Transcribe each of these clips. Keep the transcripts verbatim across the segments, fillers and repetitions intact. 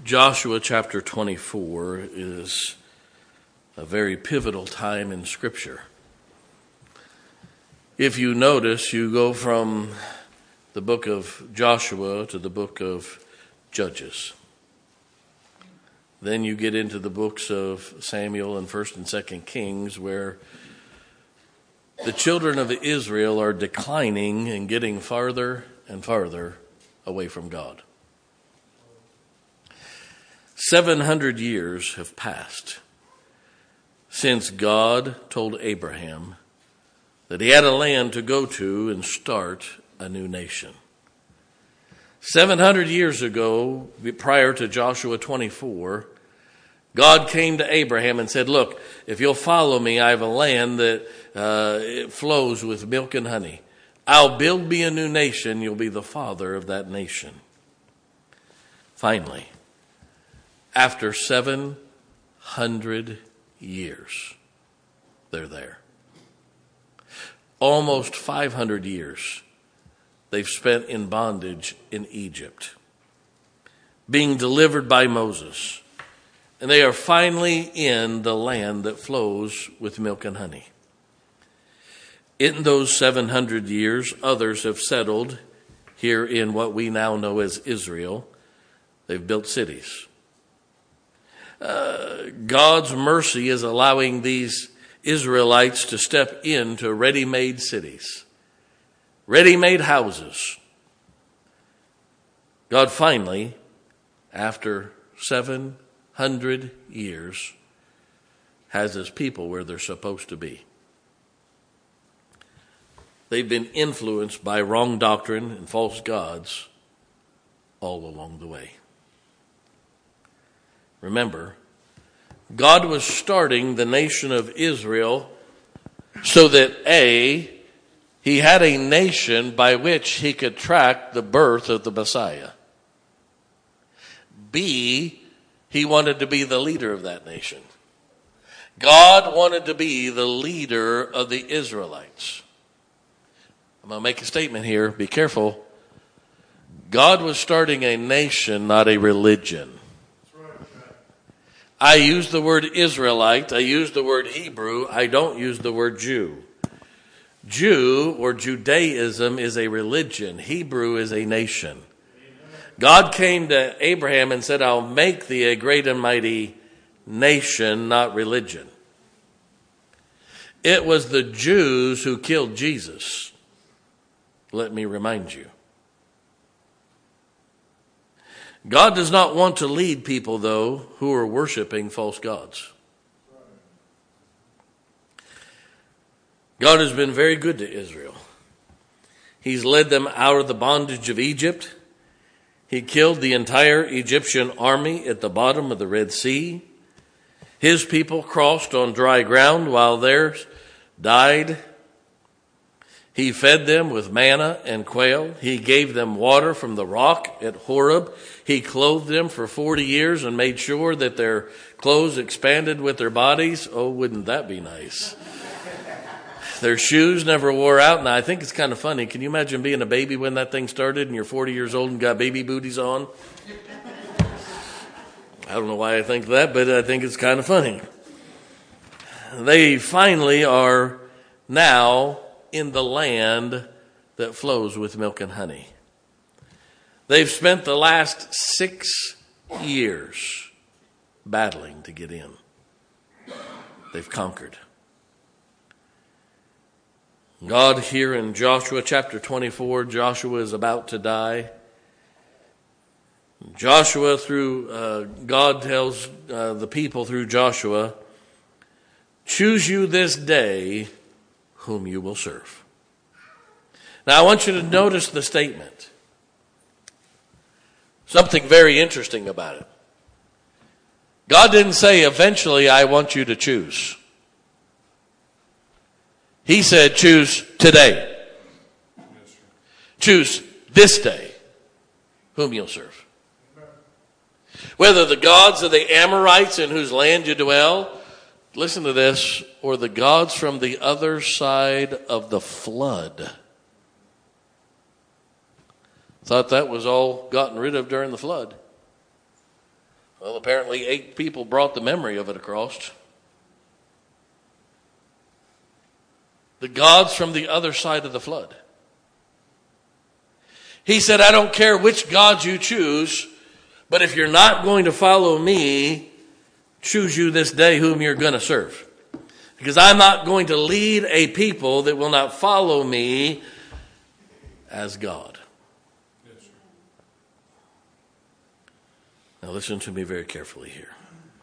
Joshua chapter twenty-four is a very pivotal time in Scripture. If you notice, you go from the book of Joshua to the book of Judges. Then you get into the books of Samuel and First and Second Kings, where the children of Israel are declining and getting farther and farther away from God. Seven hundred years have passed since God told Abraham that he had a land to go to and start a new nation. Seven hundred years ago, prior to Joshua twenty-four, God came to Abraham and said, look, if you'll follow me, I have a land that uh, it flows with milk and honey. I'll build me a new nation. You'll be the father of that nation. Finally, after seven hundred years, they're there. Almost five hundred years they've spent in bondage in Egypt, being delivered by Moses. And they are finally in the land that flows with milk and honey. In those seven hundred years, others have settled here in what we now know as Israel. They've built cities. Uh, God's mercy is allowing these Israelites to step into ready-made cities, ready-made houses. God finally, after seven hundred years, has his people where they're supposed to be. They've been influenced by wrong doctrine and false gods all along the way. Remember, God was starting the nation of Israel so that A, he had a nation by which he could track the birth of the Messiah. B, he wanted to be the leader of that nation. God wanted to be the leader of the Israelites. I'm going to make a statement here. Be careful. God was starting a nation, not a religion. I use the word Israelite. I use the word Hebrew. I don't use the word Jew. Jew or Judaism is a religion. Hebrew is a nation. God came to Abraham and said, I'll make thee a great and mighty nation, not religion. It was the Jews who killed Jesus. Let me remind you. God does not want to lead people, though, who are worshiping false gods. God has been very good to Israel. He's led them out of the bondage of Egypt. He killed the entire Egyptian army at the bottom of the Red Sea. His people crossed on dry ground while theirs died. He fed them with manna and quail. He gave them water from the rock at Horeb. He clothed them for forty years and made sure that their clothes expanded with their bodies. Oh, wouldn't that be nice? Their shoes never wore out. And I think it's kind of funny. Can you imagine being a baby when that thing started and you're forty years old and got baby booties on? I don't know why I think that, but I think it's kind of funny. They finally are now in the land that flows with milk and honey. They've spent the last six years battling to get in. They've conquered. God here in Joshua chapter twenty-four, Joshua is about to die. Joshua through, uh, God tells uh, the people through Joshua, choose you this day whom you will serve. Now I want you to notice the statement. Something very interesting about it. God didn't say eventually I want you to choose. He said choose today. Choose this day whom you'll serve. Whether the gods of the Amorites in whose land you dwell, listen to this, or the gods from the other side of the flood. Thought that was all gotten rid of during the flood. Well, apparently eight people brought the memory of it across. The gods from the other side of the flood. He said, I don't care which gods you choose, but if you're not going to follow me, choose you this day whom you're going to serve. Because I'm not going to lead a people that will not follow me as God. Yes, sir. Now listen to me very carefully here.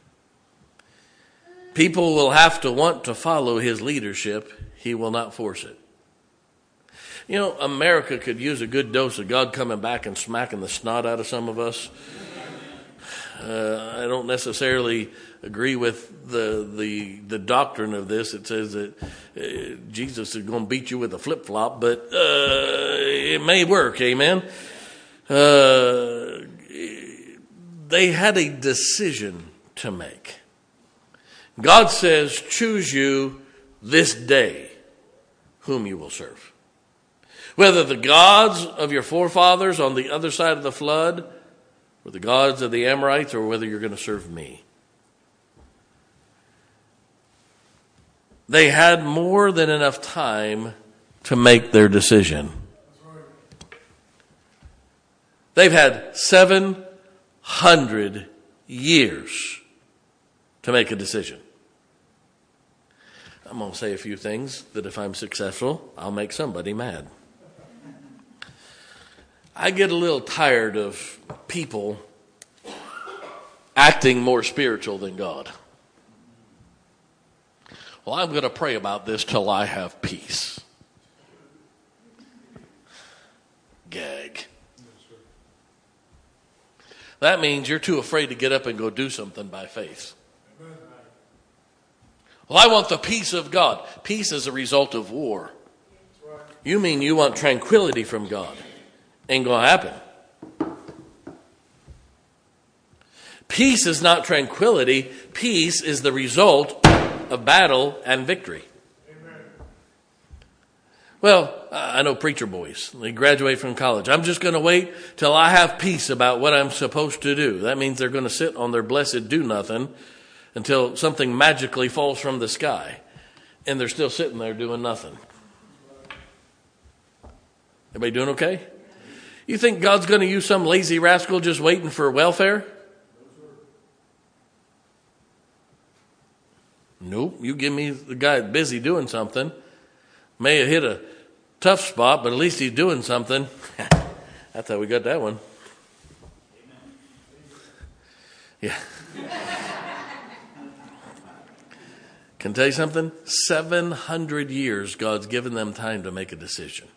People will have to want to follow his leadership. He will not force it. You know, America could use a good dose of God coming back and smacking the snot out of some of us. Uh, I don't necessarily agree with the the the doctrine of this. It says that uh, Jesus is going to beat you with a flip-flop, but uh, it may work, amen? Uh, they had a decision to make. God says, choose you this day whom you will serve. Whether the gods of your forefathers on the other side of the flood, or the gods of the Amorites, or whether you're going to serve me. They had more than enough time to make their decision. They've had seven hundred years to make a decision. I'm going to say a few things that if I'm successful, I'll make somebody mad. I get a little tired of people acting more spiritual than God. Well, I'm going to pray about this till I have peace. Gag. That means you're too afraid to get up and go do something by faith. Well, I want the peace of God. Peace is a result of war. You mean you want tranquility from God. Ain't going to happen. Peace is not tranquility. Peace is the result of battle and victory. Amen. Well, I know preacher boys. They graduate from college. I'm just going to wait till I have peace about what I'm supposed to do. That means they're going to sit on their blessed do-nothing until something magically falls from the sky. And they're still sitting there doing nothing. Everybody doing okay? You think God's going to use some lazy rascal just waiting for welfare? Nope. You give me the guy busy doing something. May have hit a tough spot, but at least he's doing something. That's how we got that one. Yeah. Can I tell you something? seven hundred years God's given them time to make a decision.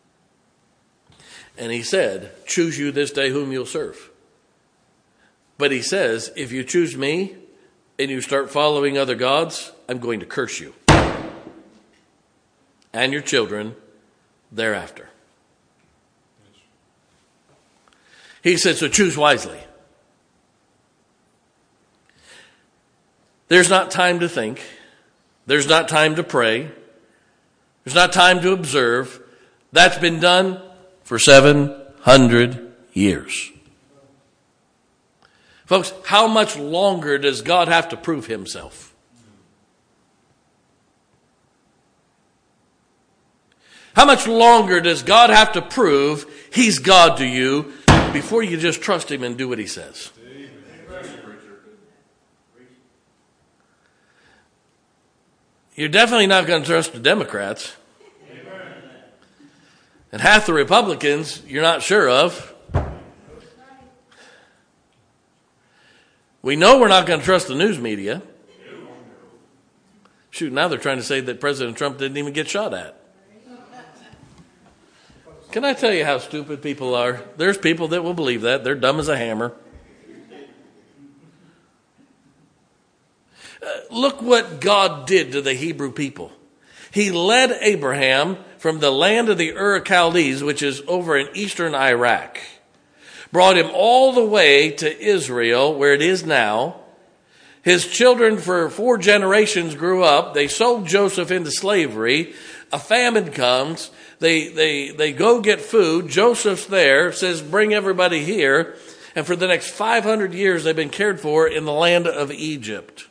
And he said, choose you this day whom you'll serve. But he says, if you choose me and you start following other gods, I'm going to curse you and your children thereafter. He said, so choose wisely. There's not time to think. There's not time to pray. There's not time to observe. That's been done for seven hundred years. Folks, how much longer does God have to prove himself? How much longer does God have to prove he's God to you before you just trust him and do what he says? You're definitely not going to trust the Democrats. And half the Republicans you're not sure of. We know we're not going to trust the news media. Shoot, now they're trying to say that President Trump didn't even get shot at. Can I tell you how stupid people are? There's people that will believe that. They're dumb as a hammer. Uh, look what God did to the Hebrew people. He led Abraham from the land of the Ur of Chaldees, which is over in eastern Iraq. Brought him all the way to Israel, where it is now. His children for four generations grew up. They sold Joseph into slavery. A famine comes. They, they, they go get food. Joseph's there, says, bring everybody here. And for the next five hundred years, they've been cared for in the land of Egypt.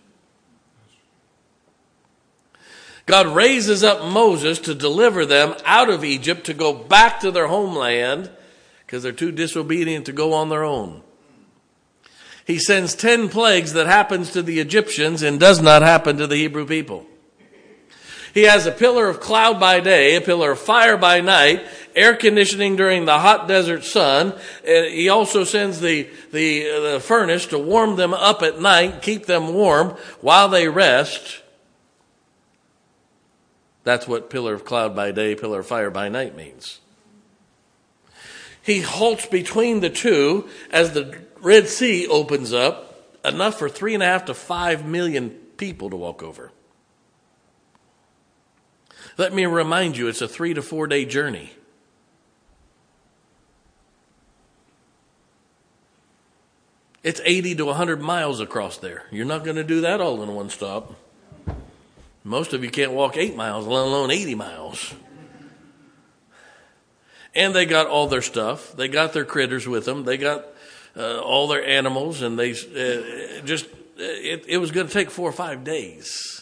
God raises up Moses to deliver them out of Egypt, to go back to their homeland, because they're too disobedient to go on their own. He sends ten plagues that happens to the Egyptians and does not happen to the Hebrew people. He has a pillar of cloud by day, a pillar of fire by night, air conditioning during the hot desert sun. He also sends the, the, the furnace to warm them up at night, keep them warm while they rest. That's what pillar of cloud by day, pillar of fire by night means. He halts between the two as the Red Sea opens up, enough for three and a half to five million people to walk over. Let me remind you, it's a three to four day journey. It's eighty to one hundred miles across there. You're not going to do that all in one stop. Most of you can't walk eight miles, let alone eighty miles. And they got all their stuff. They got their critters with them. They got uh, all their animals, and they uh, just, it, it was going to take four or five days.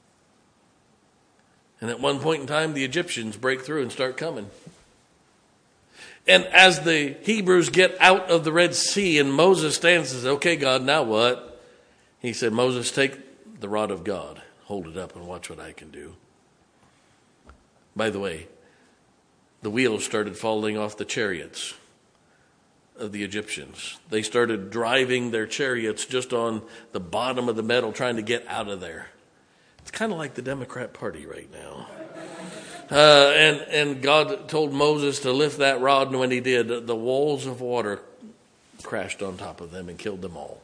And at one point in time, the Egyptians break through and start coming. And as the Hebrews get out of the Red Sea and Moses stands and says, okay, God, now what? He said, Moses, take the rod of God, hold it up and watch what I can do. By the way, the wheels started falling off the chariots of the Egyptians. They started driving their chariots just on the bottom of the metal, trying to get out of there. It's kind of like the Democrat Party right now. Uh, and, and God told Moses to lift that rod, and when he did, the walls of water crashed on top of them and killed them all.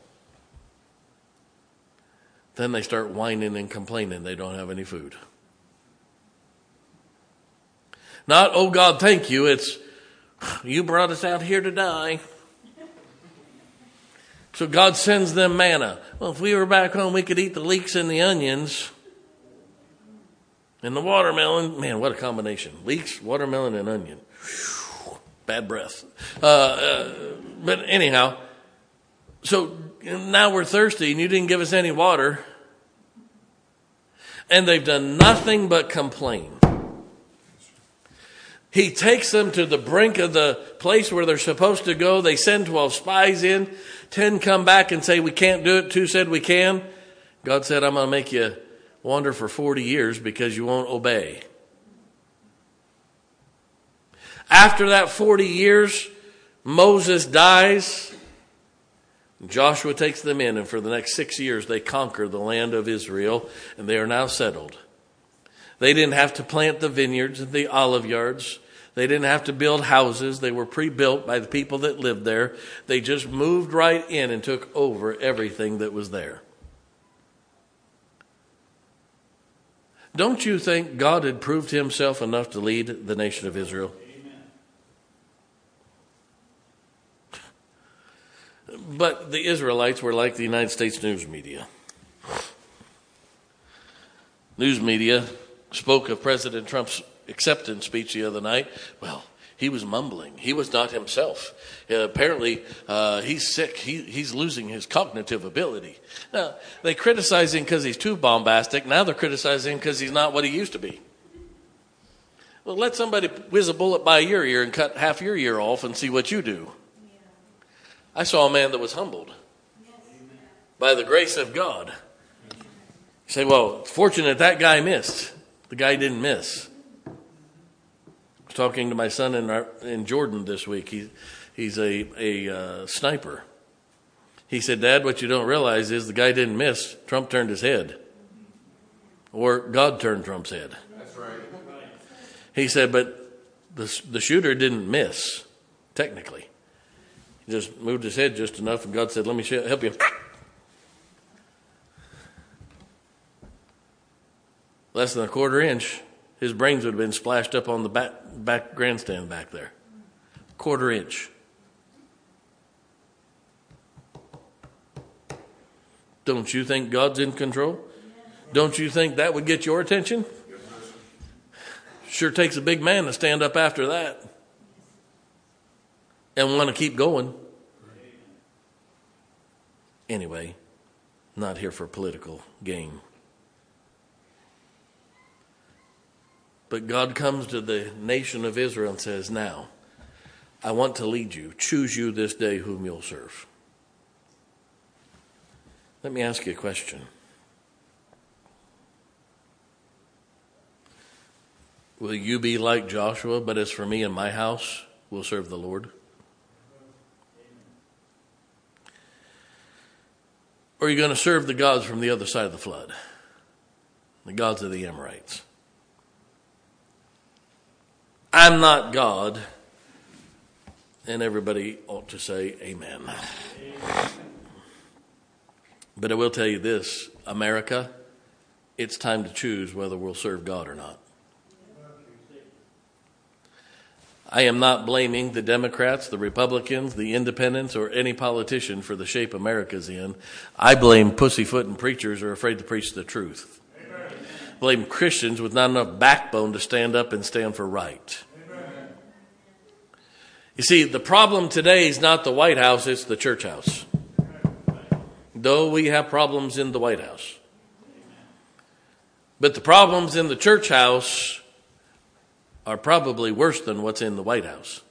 Then they start whining and complaining they don't have any food. Not, oh God, thank you. It's, you brought us out here to die. So God sends them manna. Well, if we were back home, we could eat the leeks and the onions. And the watermelon, man, what a combination. Leeks, watermelon, and onion. Whew, bad breath. Uh, uh, but anyhow, so now we're thirsty and you didn't give us any water. And they've done nothing but complain. He takes them to the brink of the place where they're supposed to go. They send twelve spies in. Ten come back and say, we can't do it. Two said we can. God said, I'm going to make you wander for forty years because you won't obey. After that forty years, Moses dies. Joshua takes them in, and for the next six years, they conquer the land of Israel, and they are now settled. They didn't have to plant the vineyards and the olive yards. They didn't have to build houses. They were pre-built by the people that lived there. They just moved right in and took over everything that was there. Don't you think God had proved himself enough to lead the nation of Israel? Amen. But the Israelites were like the United States news media. News media spoke of President Trump's acceptance speech the other night. Well, he was mumbling. He was not himself. Uh, apparently, uh, he's sick. He, he's losing his cognitive ability. Now, they criticize him because he's too bombastic. Now they're criticizing him because he's not what he used to be. Well, let somebody whiz a bullet by your ear and cut half your ear off and see what you do. I saw a man that was humbled by the grace of God. You say, well, fortunate that guy missed. The guy didn't miss. I was talking to my son in, our, in Jordan this week. He, he's a, a uh, sniper. He said, Dad, what you don't realize is the guy didn't miss. Trump turned his head. Or God turned Trump's head. That's right. He said, but the, the shooter didn't miss, technically. He just moved his head just enough, and God said, let me help you. Less than a quarter inch, his brains would have been splashed up on the back, back grandstand back there. Quarter inch. Don't you think God's in control? Don't you think that would get your attention? Sure takes a big man to stand up after that and want to keep going. Anyway, not here for political gain. But God comes to the nation of Israel and says, now, I want to lead you. Choose you this day whom you'll serve. Let me ask you a question. Will you be like Joshua, but as for me and my house, we'll serve the Lord? Or are you going to serve the gods from the other side of the flood? The gods of the Amorites. I'm not God. And everybody ought to say amen. Amen. But I will tell you this, America, it's time to choose whether we'll serve God or not. I am not blaming the Democrats, the Republicans, the independents, or any politician for the shape America's in. I blame pussyfooting preachers who are afraid to preach the truth. Amen. Blame Christians with not enough backbone to stand up and stand for right. Amen. You see, the problem today is not the White House, it's the church house. Though we have problems in the White House. But the problems in the church house are probably worse than what's in the White House.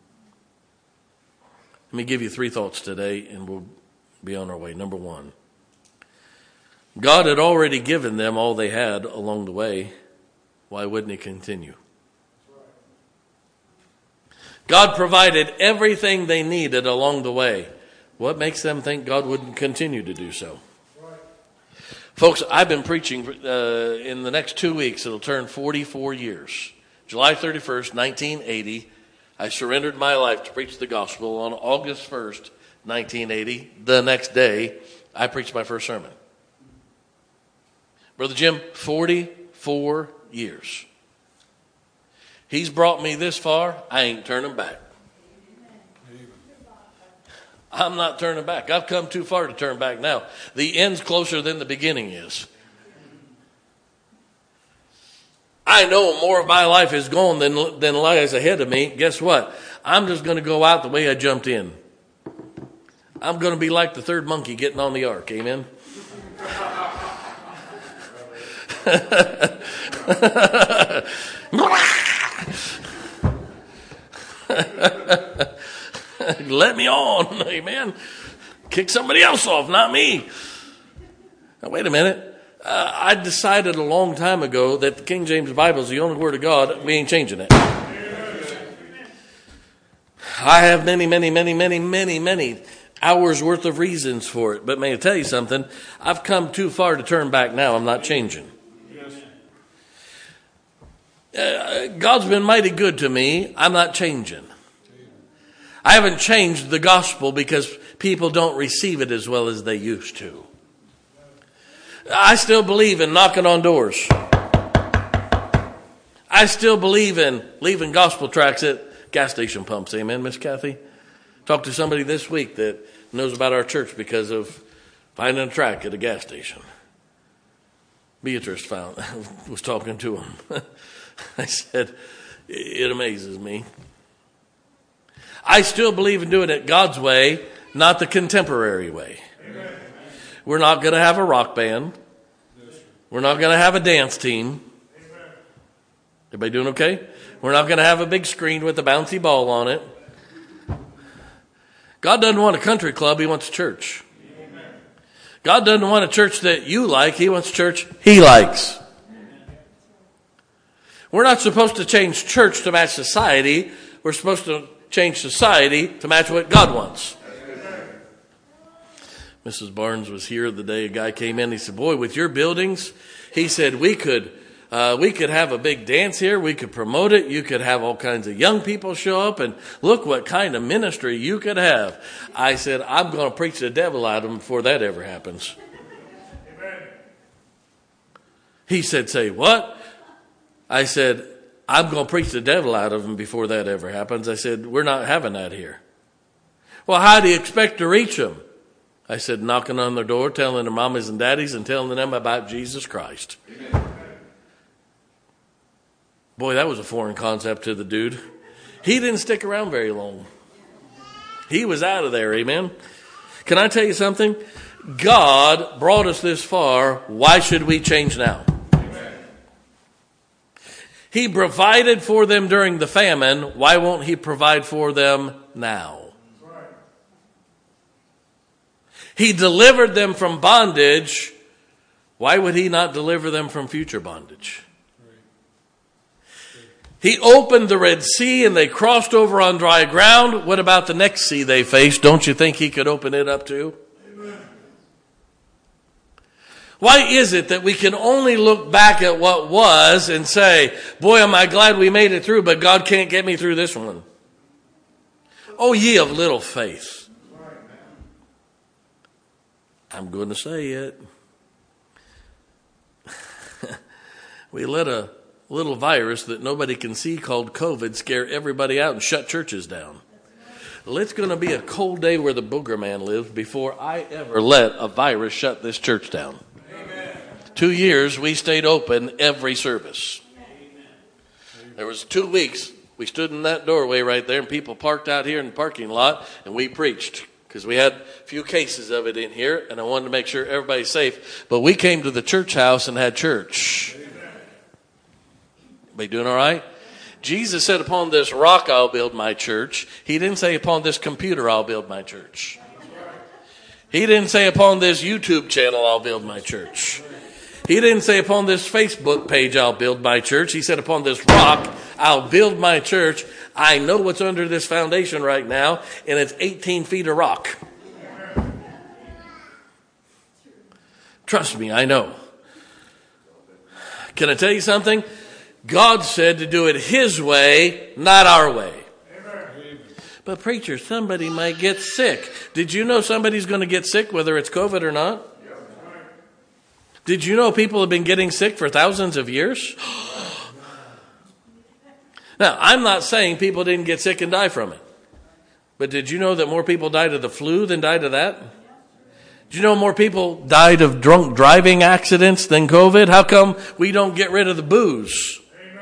Let me give you three thoughts today and we'll be on our way. Number one, God had already given them all they had along the way. Why wouldn't he continue? God provided everything they needed along the way. What makes them think God wouldn't continue to do so? Folks, I've been preaching uh, in the next two weeks. It'll turn forty-four years. July thirty-first, nineteen eighty, I surrendered my life to preach the gospel. On August first, nineteen eighty, the next day, I preached my first sermon. Brother Jim, forty-four years. He's brought me this far, I ain't turning back. I'm not turning back. I've come too far to turn back now. The end's closer than the beginning is. I know more of my life is gone than, than lies ahead of me. Guess what? I'm just going to go out the way I jumped in. I'm going to be like the third monkey getting on the ark. Amen? Let me on. Amen. Kick somebody else off, not me. Now, wait a minute. Uh, I decided a long time ago that the King James Bible is the only word of God. We ain't changing it. I have many, many, many, many, many, many hours worth of reasons for it. But may I tell you something? I've come too far to turn back now. I'm not changing. Uh, God's been mighty good to me. I'm not changing. I haven't changed the gospel because people don't receive it as well as they used to. I still believe in knocking on doors. I still believe in leaving gospel tracts at gas station pumps. Amen, Miss Kathy? Talked to somebody this week that knows about our church because of finding a tract at a gas station. Beatrice found, was talking to him. I said, it amazes me. I still believe in doing it God's way, not the contemporary way. Amen. We're not going to have a rock band. We're not going to have a dance team. Amen. Everybody doing okay? We're not going to have a big screen with a bouncy ball on it. God doesn't want a country club. He wants a church. Amen. God doesn't want a church that you like. He wants a church he likes. Amen. We're not supposed to change church to match society. We're supposed to change society to match what God wants. Missus Barnes was here the day a guy came in. He said, boy, with your buildings, he said, we could uh, we could have a big dance here. We could promote it. You could have all kinds of young people show up. And look what kind of ministry you could have. I said, I'm going to preach the devil out of them before that ever happens. Amen. He said, say what? I said, I'm going to preach the devil out of them before that ever happens. I said, we're not having that here. Well, how do you expect to reach them? I said, knocking on their door, telling their mamas and daddies and telling them about Jesus Christ. Amen. Boy, that was a foreign concept to the dude. He didn't stick around very long. He was out of there, amen. Can I tell you something? God brought us this far. Why should we change now? Amen. He provided for them during the famine. Why won't he provide for them now? Right. He delivered them from bondage. Why would he not deliver them from future bondage? He opened the Red Sea and they crossed over on dry ground. What about the next sea they faced? Don't you think he could open it up too? Amen. Why is it that we can only look back at what was and say, boy, am I glad we made it through, but God can't get me through this one? Oh, ye of little faith. I'm going to say it. We let a little virus that nobody can see called COVID scare everybody out and shut churches down. Well, it's going to be a cold day where the booger man lives before I ever let a virus shut this church down. Amen. Two years we stayed open every service. Amen. There was two weeks we stood in that doorway right there and people parked out here in the parking lot and we preached because we had a few cases of it in here and I wanted to make sure everybody's safe. But we came to the church house and had church. Everybody doing all right? Jesus said, upon this rock I'll build my church. He didn't say, upon this computer I'll build my church. He didn't say, upon this YouTube channel I'll build my church. He didn't say, upon this Facebook page I'll build my church. He said, upon this rock I'll build my church. I know what's under this foundation right now, and it's eighteen feet of rock. Trust me, I know. Can I tell you something? God said to do it his way, not our way. Amen. But preacher, somebody might get sick. Did you know somebody's going to get sick whether it's COVID or not? Yep. Did you know people have been getting sick for thousands of years? Now, I'm not saying people didn't get sick and die from it. But did you know that more people died of the flu than died of that? Did you know more people died of drunk driving accidents than COVID? How come we don't get rid of the booze?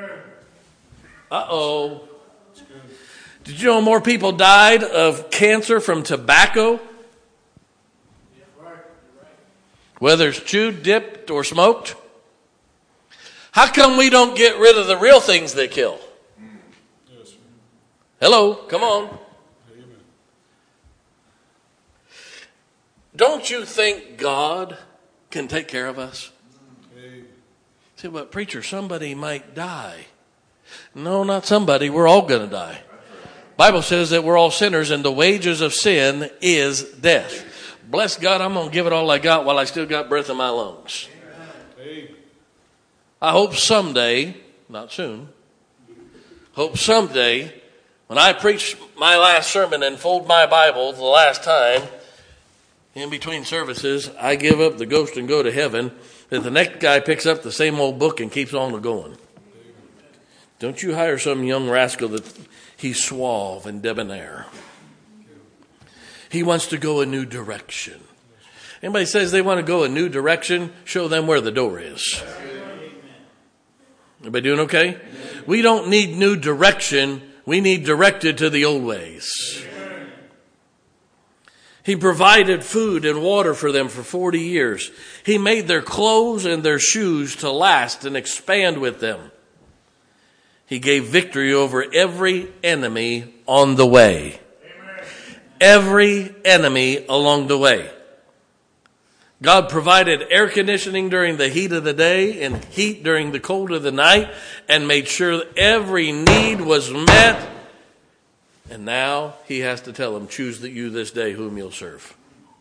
Uh-oh. Did you know more people died of cancer from tobacco? Whether it's chewed, dipped, or smoked? How come we don't get rid of the real things that kill? Hello, come on. Don't you think God can take care of us? Say, but preacher, somebody might die. No, not somebody. We're all going to die. Bible says that we're all sinners and the wages of sin is death. Bless God, I'm going to give it all I got while I still got breath in my lungs. I hope someday, not soon, hope someday when I preach my last sermon and fold my Bible the last time, in between services, I give up the ghost and go to heaven, that the next guy picks up the same old book and keeps on going. Don't you hire some young rascal that he's suave and debonair. He wants to go a new direction. Anybody says they want to go a new direction, show them where the door is. Everybody doing okay? We don't need new direction. We need directed to the old ways. He provided food and water for them for forty years. He made their clothes and their shoes to last and expand with them. He gave victory over every enemy on the way. Amen. Every enemy along the way. God provided air conditioning during the heat of the day and heat during the cold of the night and made sure that every need was met. And now he has to tell them, choose that you this day whom you'll serve.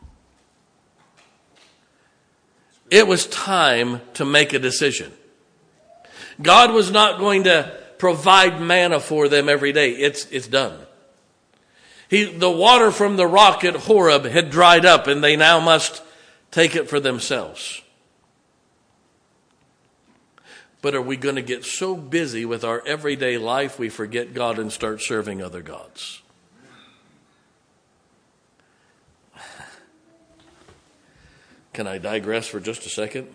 It was time to make a decision. God was not going to provide manna for them every day. It's it's done. He, the water from the rock at Horeb had dried up, and they now must take it for themselves. But are we going to get so busy with our everyday life we forget God and start serving other gods? Can I digress for just a second?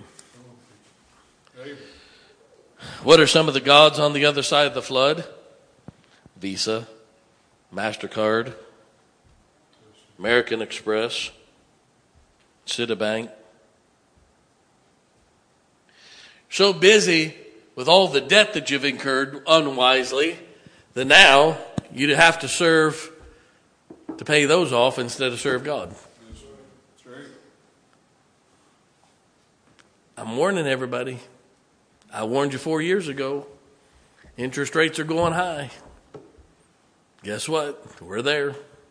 What are some of the gods on the other side of the flood? Visa, MasterCard, American Express. Citibank. So busy with all the debt that you've incurred unwisely that now you'd have to serve to pay those off instead of serve God. That's right. I'm warning everybody. I warned you four years ago. Interest rates are going high. Guess what? We're there.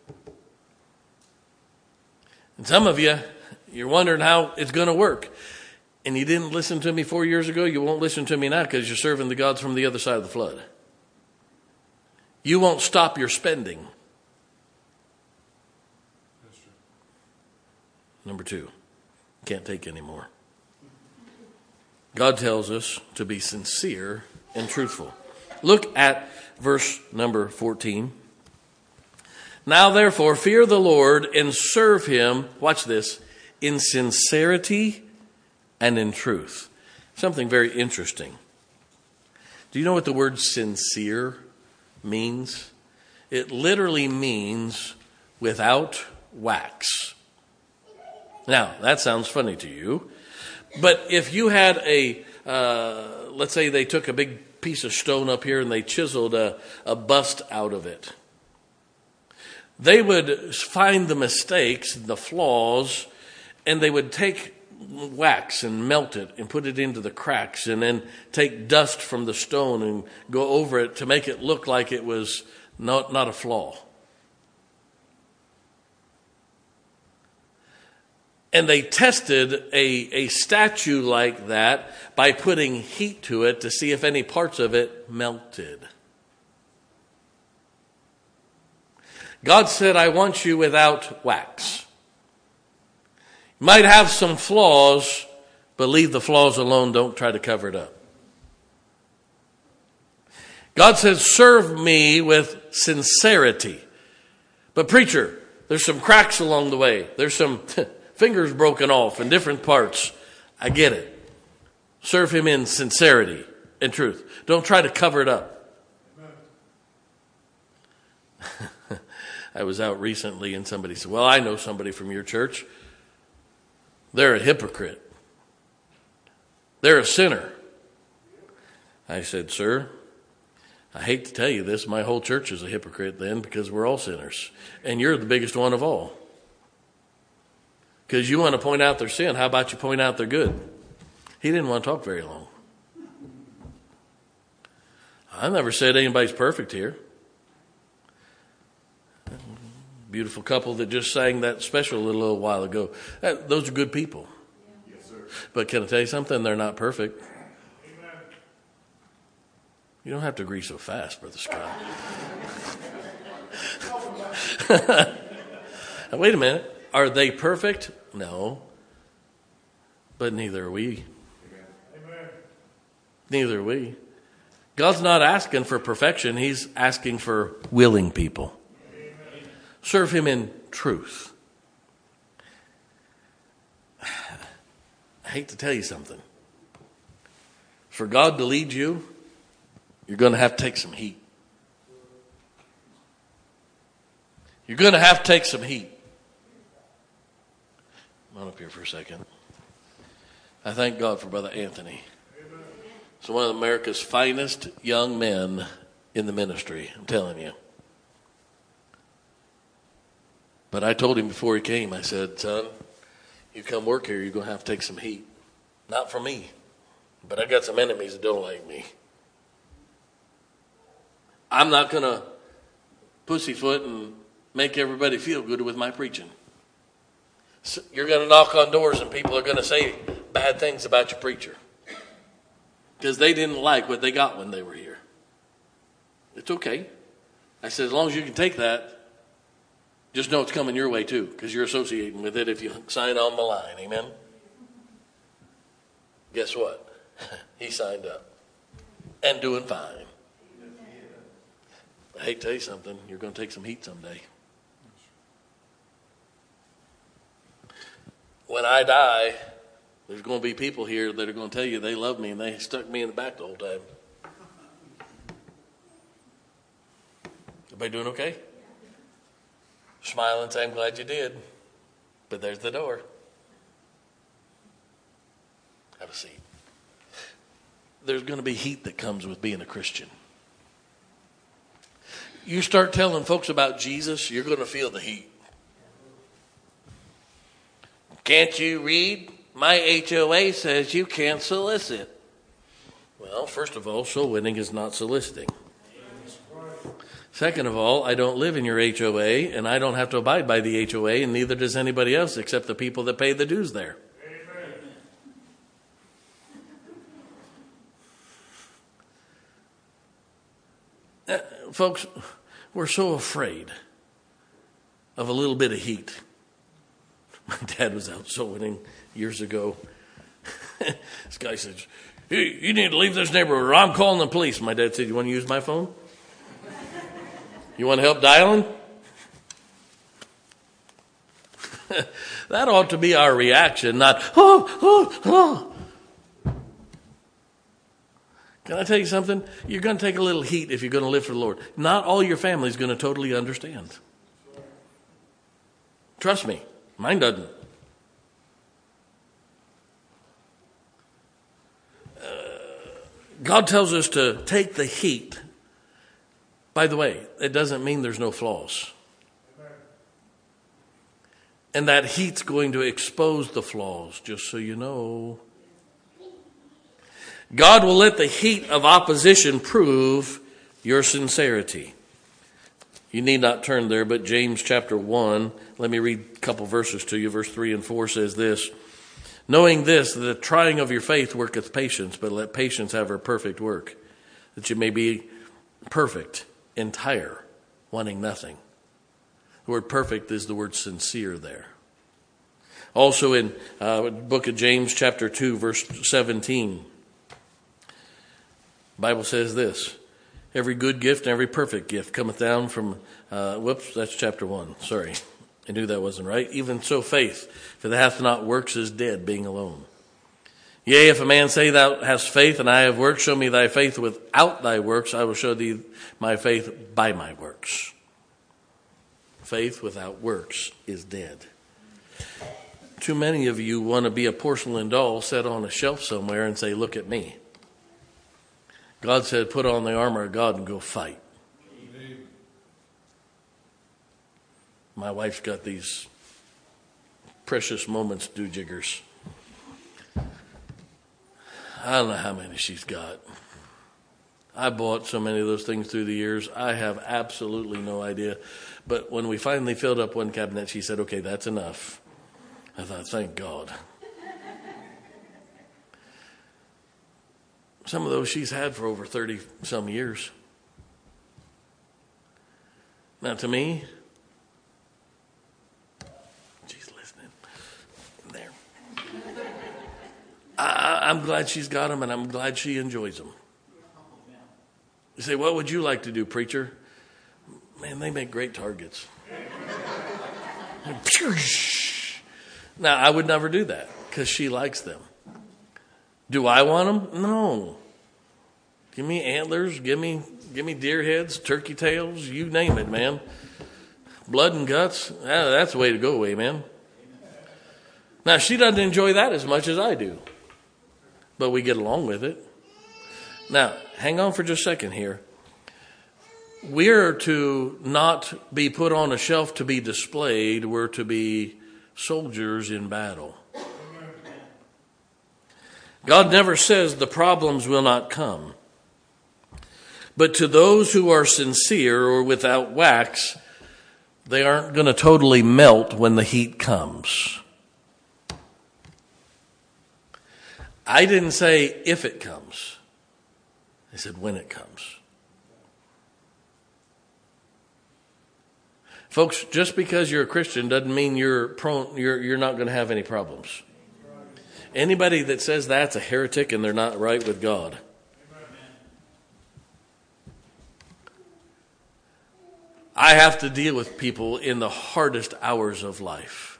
And some of you, you're wondering how it's going to work. And you didn't listen to me four years ago. You won't listen to me now because you're serving the gods from the other side of the flood. You won't stop your spending. That's true. Number two, can't take anymore. God tells us to be sincere and truthful. Look at verse number fourteen. Now therefore fear the Lord and serve him, watch this, in sincerity and in truth. Something very interesting. Do you know what the word sincere means? It literally means without wax. Now, that sounds funny to you. But if you had a, uh, let's say they took a big piece of stone up here and they chiseled a, a bust out of it. They would find the mistakes, the flaws, and they would take wax and melt it and put it into the cracks and then take dust from the stone and go over it to make it look like it was not, not a flaw. And they tested a, a statue like that by putting heat to it to see if any parts of it melted. God said, I want you without wax. You might have some flaws, but leave the flaws alone. Don't try to cover it up. God says, serve me with sincerity. But preacher, there's some cracks along the way. There's some fingers broken off in different parts. I get it. Serve him in sincerity and truth. Don't try to cover it up. I was out recently and somebody said, well, I know somebody from your church. They're a hypocrite. They're a sinner. I said, sir, I hate to tell you this. My whole church is a hypocrite then because we're all sinners. And you're the biggest one of all. Because you want to point out their sin. How about you point out their good? He didn't want to talk very long. I never said anybody's perfect here. Beautiful couple that just sang that special a little, little while ago. That, those are good people. Yes, sir. But can I tell you something? They're not perfect. Amen. You don't have to agree so fast, Brother Scott. Now, wait a minute. Are they perfect? No. But neither are we. Amen. Neither are we. God's not asking for perfection. He's asking for willing people. Serve him in truth. I hate to tell you something. For God to lead you, you're going to have to take some heat. You're going to have to take some heat. Come on up here for a second. I thank God for Brother Anthony. He's one of America's finest young men in the ministry, I'm telling you. But I told him before he came, I said, son, you come work here, you're going to have to take some heat. Not from me, but I got some enemies that don't like me. I'm not going to pussyfoot and make everybody feel good with my preaching. So you're going to knock on doors and people are going to say bad things about your preacher. Because they didn't like what they got when they were here. It's okay. I said, as long as you can take that, just know it's coming your way too, because you're associating with it if you sign on the line. Amen? Guess what? He signed up. And doing fine. I hate to tell you something. You're going to take some heat someday. When I die, there's going to be people here that are going to tell you they love me and they stuck me in the back the whole time. Everybody doing okay? Smile and say, I'm glad you did. But there's the door. seat. There's going to be heat that comes with being a Christian. You start telling folks about Jesus, you're going to feel the heat. Can't you read? My H O A says you can't solicit. Well, first of all, soul winning is not soliciting. Second of all, I don't live in your H O A, and I don't have to abide by the H O A, and neither does anybody else except the people that pay the dues there. Uh, folks, we're so afraid of a little bit of heat. My dad was out soul winning years ago. This guy says, hey, you need to leave this neighborhood or I'm calling the police. My dad said, you want to use my phone? You want help dialing? That ought to be our reaction, not, oh, oh, oh. Can I tell you something? You're going to take a little heat if you're going to live for the Lord. Not all your family is going to totally understand. Trust me, mine doesn't. Uh, God tells us to take the heat. By the way, it doesn't mean there's no flaws. And that heat's going to expose the flaws, just so you know. God will let the heat of opposition prove your sincerity. You need not turn there, but James chapter one, let me read a couple verses to you. Verse three and four says this, knowing this, the trying of your faith worketh patience, but let patience have her perfect work, that you may be perfect, entire, wanting nothing. The word perfect is the word sincere there. Also in uh, book of James chapter two, verse seventeen, the Bible says this, every good gift and every perfect gift cometh down from, uh, whoops, that's chapter one. Sorry, I knew that wasn't right. Even so faith, for that hath not works, is dead, being alone. Yea, if a man say thou hast faith and I have works, show me thy faith without thy works. I will show thee my faith by my works. Faith without works is dead. Too many of you want to be a porcelain doll set on a shelf somewhere and say, look at me. God said, put on the armor of God and go fight. Amen. My wife's got these precious moments do-jiggers. I don't know how many she's got. I bought so many of those things through the years. I have absolutely no idea. But when we finally filled up one cabinet, she said, okay, that's enough. I thought, thank God. Some of those she's had for over thirty some years. Now to me, she's listening there. I, I'm glad she's got them and I'm glad she enjoys them. You say, what would you like to do, preacher? Man, they make great targets. Now, I would never do that because she likes them. Do I want them? No. Give me antlers, give me give me deer heads, turkey tails, you name it, man. Blood and guts, that's the way to go, amen. Now, she doesn't enjoy that as much as I do, but we get along with it. Now, hang on for just a second here. We're to not be put on a shelf to be displayed. We're to be soldiers in battle. God never says the problems will not come. But to those who are sincere or without wax, they aren't going to totally melt when the heat comes. I didn't say if it comes. I said when it comes. Folks, just because you're a Christian doesn't mean you're prone, you're, you're not going to have any problems. Anybody that says that's a heretic and they're not right with God. I have to deal with people in the hardest hours of life.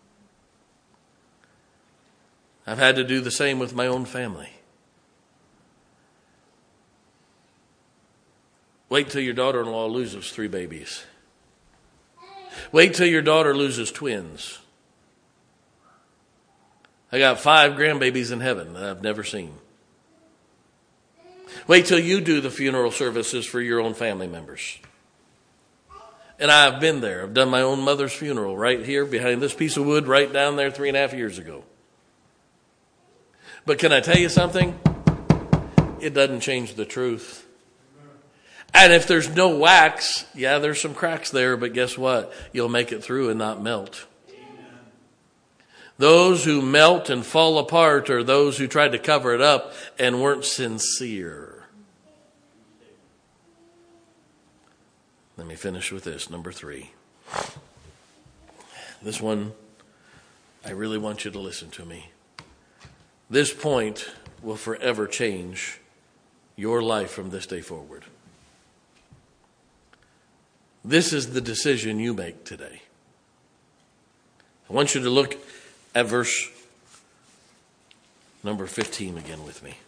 I've had to do the same with my own family. Wait till your daughter-in-law loses three babies. Wait till your daughter loses twins. I got five grandbabies in heaven that I've never seen. Wait till you do the funeral services for your own family members. And I've been there. I've done my own mother's funeral right here behind this piece of wood right down there three and a half years ago. But can I tell you something? It doesn't change the truth. And if there's no wax, yeah, there's some cracks there, but guess what? You'll make it through and not melt. Amen. Those who melt and fall apart are those who tried to cover it up and weren't sincere. Let me finish with this, number three. This one, I really want you to listen to me. This point will forever change your life from this day forward. This is the decision you make today. I want you to look at verse number fifteen again with me.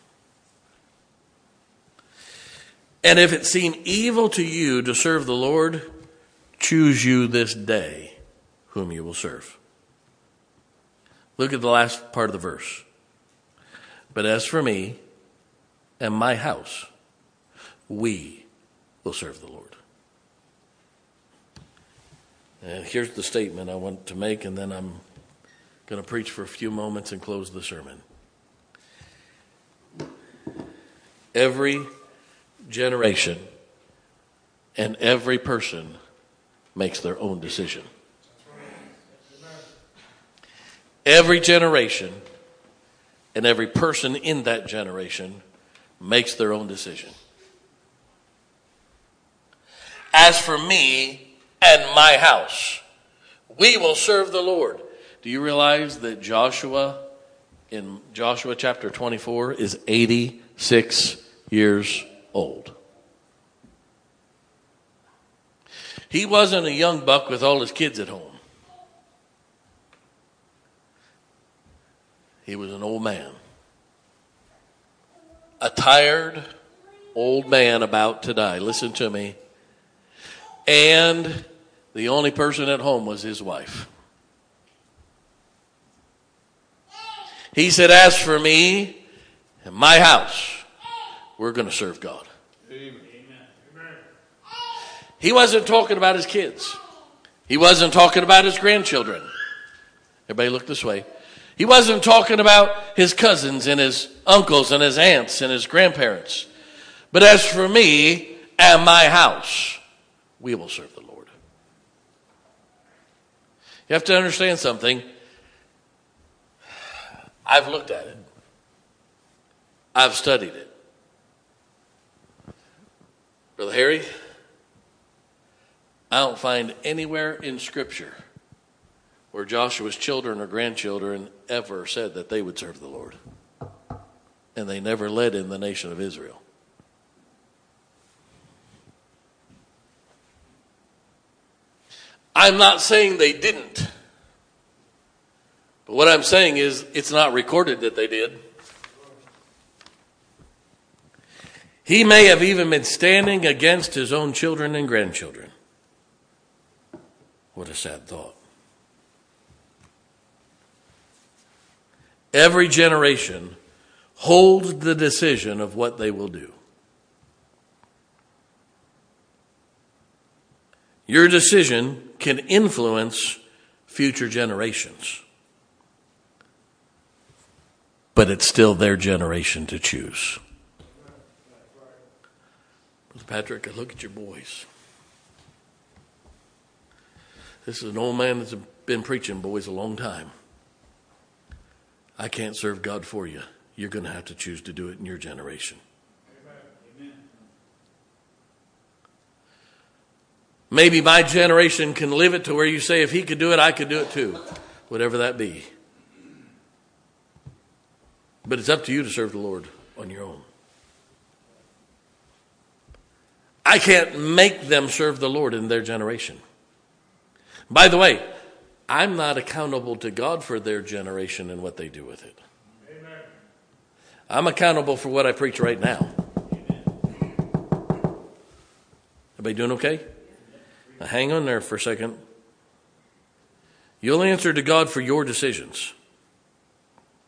And if it seem evil to you to serve the Lord, choose you this day whom you will serve. Look at the last part of the verse. But as for me and my house, we will serve the Lord. And here's the statement I want to make, and then I'm going to preach for a few moments and close the sermon. Every generation and every person makes their own decision. Every generation and every person in that generation makes their own decision. As for me and my house, we will serve the Lord. Do you realize that Joshua, in Joshua chapter twenty-four, is eighty-six years old? He wasn't a young buck with all his kids at home. He was an old man. A tired old man about to die. Listen to me. And the only person at home was his wife. He said, as for me and my house, we're going to serve God. Amen. He wasn't talking about his kids. He wasn't talking about his grandchildren. Everybody look this way. He wasn't talking about his cousins and his uncles and his aunts and his grandparents. But as for me and my house, we will serve the Lord. You have to understand something. I've looked at it. I've studied it. Brother Harry, I don't find anywhere in Scripture where Joshua's children or grandchildren ever said that they would serve the Lord. And they never led in the nation of Israel. I'm not saying they didn't. But what I'm saying is it's not recorded that they did. He may have even been standing against his own children and grandchildren. What a sad thought. Every generation holds the decision of what they will do. Your decision can influence future generations. But it's still their generation to choose. Brother Patrick, I look at your boys. This is an old man that's been preaching boys a long time. I can't serve God for you. You're going to have to choose to do it in your generation. Amen. Maybe my generation can live it to where you say, if he could do it, I could do it too. Whatever that be. But it's up to you to serve the Lord on your own. I can't make them serve the Lord in their generation. By the way, I'm not accountable to God for their generation and what they do with it. Amen. I'm accountable for what I preach right now. Amen. Everybody doing okay? Now hang on there for a second. You'll answer to God for your decisions.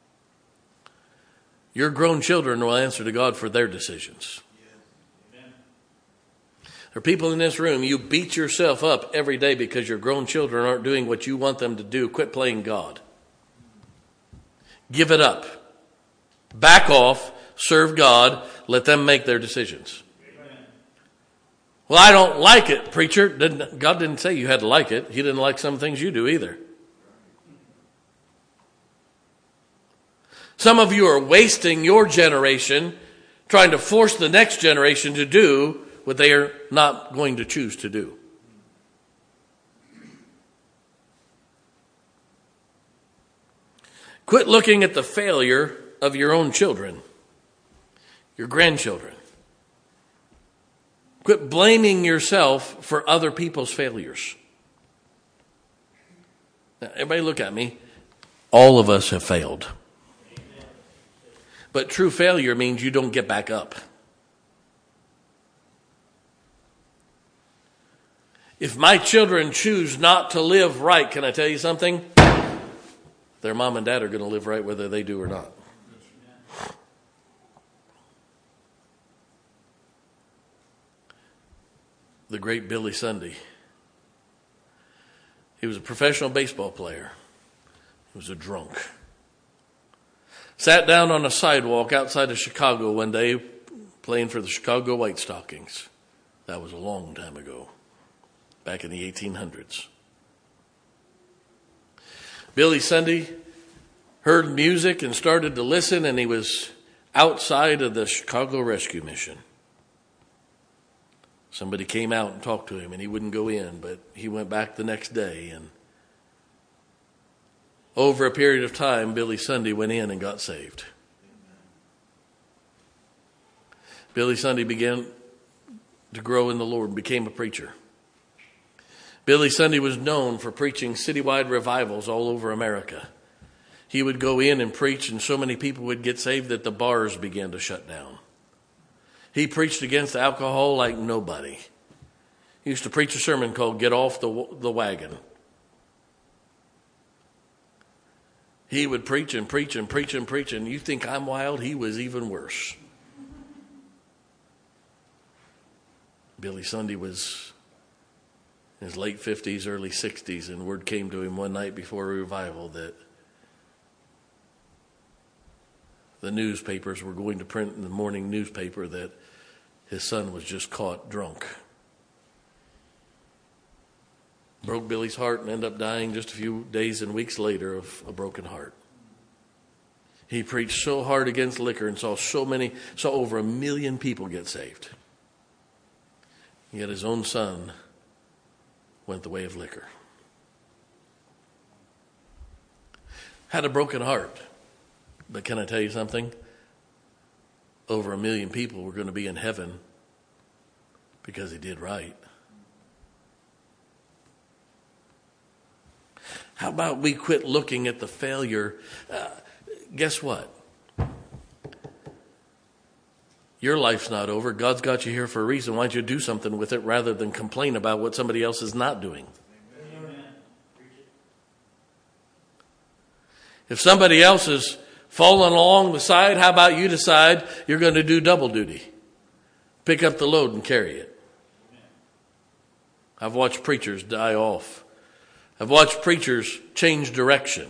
Your grown children will answer to God for their decisions. There are people in this room, you beat yourself up every day because your grown children aren't doing what you want them to do. Quit playing God. Give it up. Back off. Serve God. Let them make their decisions. Amen. Well, I don't like it, preacher. Didn't, God didn't say you had to like it. He didn't like some things you do either. Some of you are wasting your generation trying to force the next generation to do what they are not going to choose to do. Quit looking at the failure of your own children, your grandchildren. Quit blaming yourself for other people's failures. Now, everybody look at me. All of us have failed. But true failure means you don't get back up. If my children choose not to live right, can I tell you something? Their mom and dad are going to live right whether they do or not. The great Billy Sunday. He was a professional baseball player. He was a drunk. Sat down on a sidewalk outside of Chicago one day playing for the Chicago White Stockings. That was a long time ago, back in the eighteen hundreds. Billy Sunday heard music and started to listen, and he was outside of the Chicago Rescue Mission. Somebody came out and talked to him, and he wouldn't go in, but he went back the next day, and over a period of time, Billy Sunday went in and got saved. Billy Sunday began to grow in the Lord and became a preacher. Billy Sunday was known for preaching citywide revivals all over America. He would go in and preach, and so many people would get saved that the bars began to shut down. He preached against alcohol like nobody. He used to preach a sermon called Get Off the, the Wagon. He would preach and preach and preach and preach, and you think I'm wild? He was even worse. Billy Sunday was in his late fifties, early sixties, and word came to him one night before a revival that the newspapers were going to print in the morning newspaper that his son was just caught drunk. Broke Billy's heart and ended up dying just a few days and weeks later of a broken heart. He preached so hard against liquor and saw so many, saw over a million people get saved. Yet his own son went the way of liquor. Had a broken heart. But can I tell you something? Over a million people were going to be in heaven because he did right. How about we quit looking at the failure? Uh, guess what? Your life's not over. God's got you here for a reason. Why don't you do something with it rather than complain about what somebody else is not doing? Amen. If somebody else is falling along the side, how about you decide you're going to do double duty? Pick up the load and carry it. I've watched preachers die off. I've watched preachers change direction.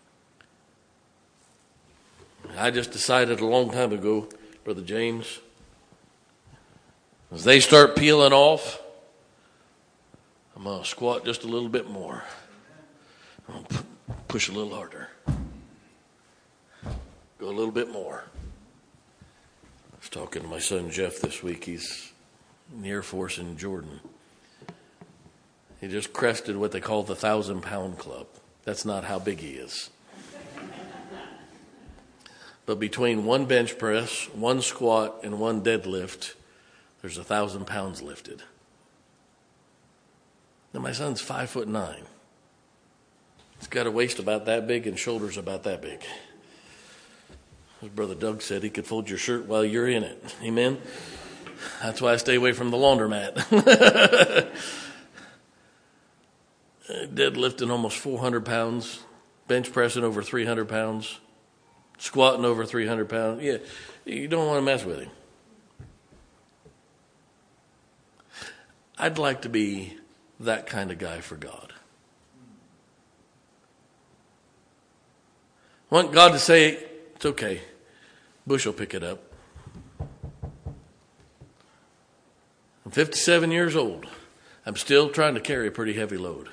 I just decided a long time ago, Brother James, as they start peeling off, I'm going to squat just a little bit more. I'm going to push a little harder. Go a little bit more. I was talking to my son Jeff this week. He's in the Air Force in Jordan. He just crested what they call the thousand pound club. That's not how big he is. But between one bench press, one squat, and one deadlift, there's a thousand pounds lifted. Now my son's five foot nine. He's got a waist about that big and shoulders about that big. As Brother Doug said, he could fold your shirt while you're in it. Amen? That's why I stay away from the laundromat. Deadlifting almost four hundred pounds, bench pressing over three hundred pounds, squatting over three hundred pounds. Yeah, you don't want to mess with him. I'd like to be that kind of guy for God. I want God to say, it's okay. Bush will pick it up. I'm fifty-seven years old. I'm still trying to carry a pretty heavy load.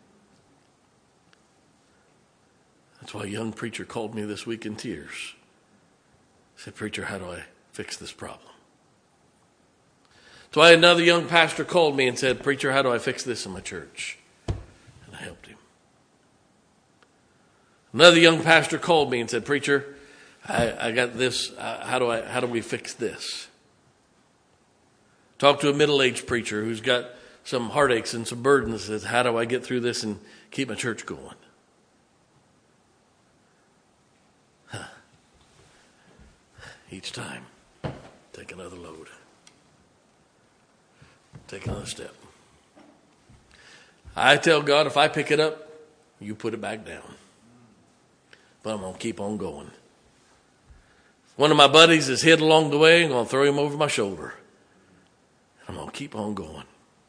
That's why a young preacher called me this week in tears. He said, preacher, how do I fix this problem? That's why another young pastor called me and said, preacher, how do I fix this in my church? And I helped him. Another young pastor called me and said, preacher, I, I got this. Uh, how do I? How do we fix this? Talked to a middle-aged preacher who's got some heartaches and some burdens. Says, how do I get through this and keep my church going? Huh. Each time, take another load. Take another step. I tell God, if I pick it up, you put it back down. But I'm going to keep on going. One of my buddies is hit along the way. I'm going to throw him over my shoulder. I'm going to keep on going.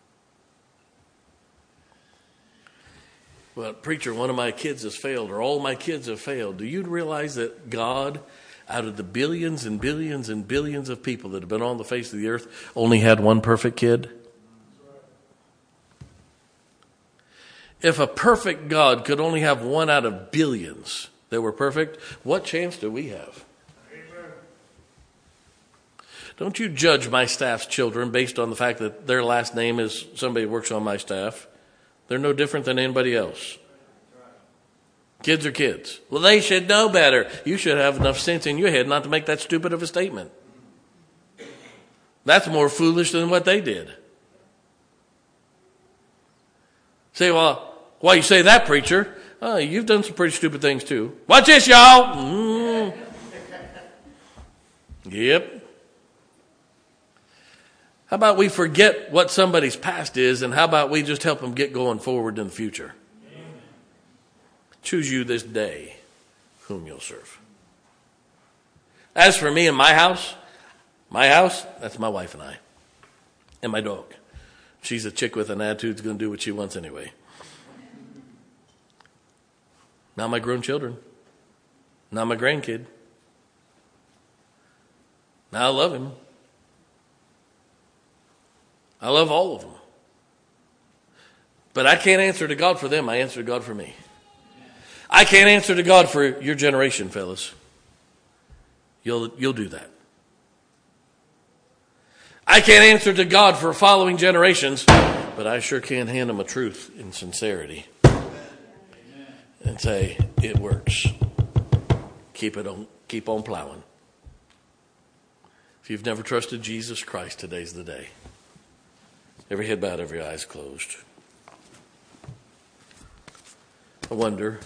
Well, preacher, one of my kids has failed, or all my kids have failed. Do you realize that God, out of the billions and billions and billions of people that have been on the face of the earth, only had one perfect kid? If a perfect God could only have one out of billions that were perfect, what chance do we have? Amen. Don't you judge my staff's children based on the fact that their last name is somebody who works on my staff. They're no different than anybody else. Kids are kids. Well, they should know better. You should have enough sense in your head not to make that stupid of a statement. That's more foolish than what they did. Say, well, why you say that, preacher? Oh, you've done some pretty stupid things too. Watch this, y'all. Mm. Yep. How about we forget what somebody's past is, and how about we just help them get going forward in the future? Amen. Choose you this day whom you'll serve. As for me and my house, my house, that's my wife and I. And my dog. She's a chick with an attitude who's going to do what she wants anyway. Not my grown children. Not my grandkid. Now I love him. I love all of them. But I can't answer to God for them. I answer to God for me. I can't answer to God for your generation, fellas. You'll, you'll do that. I can't answer to God for following generations, but I sure can hand them a truth in sincerity. And say, it works. Keep it on, keep on plowing. If you've never trusted Jesus Christ, today's the day. Every head bowed, every eyes closed. I wonder.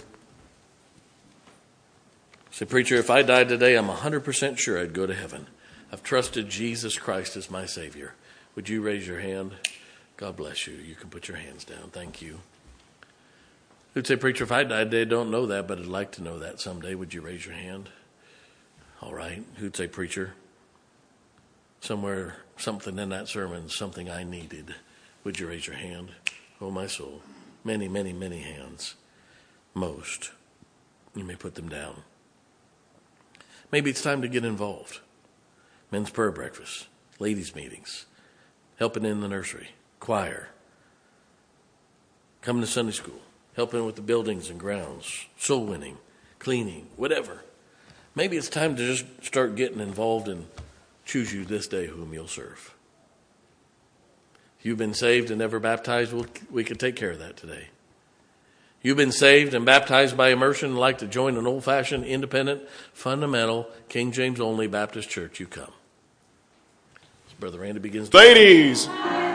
Say, preacher, if I died today, I'm one hundred percent sure I'd go to heaven. I've trusted Jesus Christ as my Savior. Would you raise your hand? God bless you. You can put your hands down. Thank you. Who'd say, preacher, if I died today, don't know that, but I'd like to know that someday. Would you raise your hand? All right. Who'd say, preacher, somewhere, something in that sermon, something I needed. Would you raise your hand? Oh, my soul. Many, many, many hands. Most. You may put them down. Maybe it's time to get involved. Men's prayer breakfast, ladies' meetings, helping in the nursery, choir, coming to Sunday school, helping with the buildings and grounds, soul winning, cleaning, whatever. Maybe it's time to just start getting involved and choose you this day whom you'll serve. If you've been saved and never baptized, we'll, we can take care of that today. You've been saved and baptized by immersion and like to join an old-fashioned, independent, fundamental, King James only Baptist church, you come. So Brother Randy begins to... Ladies!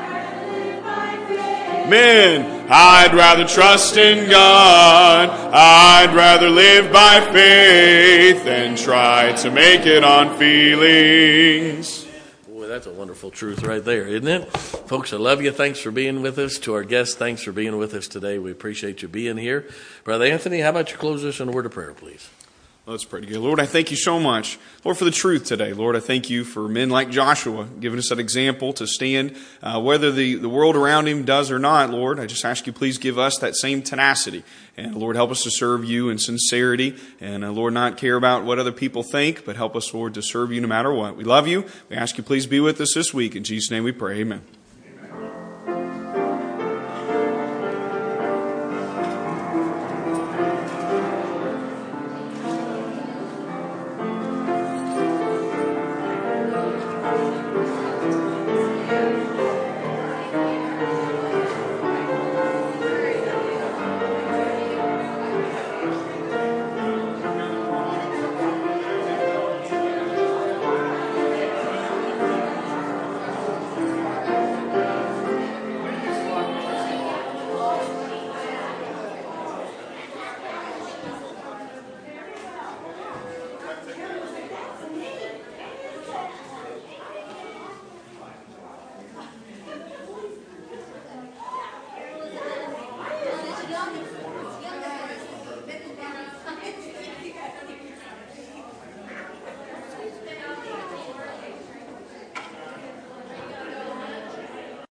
Men, I'd rather trust in God. I'd rather live by faith than try to make it on feelings. Boy, that's a wonderful truth right there, isn't it? Folks, I love you. Thanks for being with us. To our guests, thanks for being with us today. We appreciate you being here. Brother Anthony, how about you close us in a word of prayer, please? Let's pray together. Lord, I thank you so much, Lord, for the truth today. Lord, I thank you for men like Joshua, giving us that example to stand, uh, whether the, the world around him does or not, Lord. I just ask you, please give us that same tenacity. And Lord, help us to serve you in sincerity. And uh, Lord, not care about what other people think, but help us, Lord, to serve you no matter what. We love you. We ask you, please be with us this week. In Jesus' name we pray. Amen.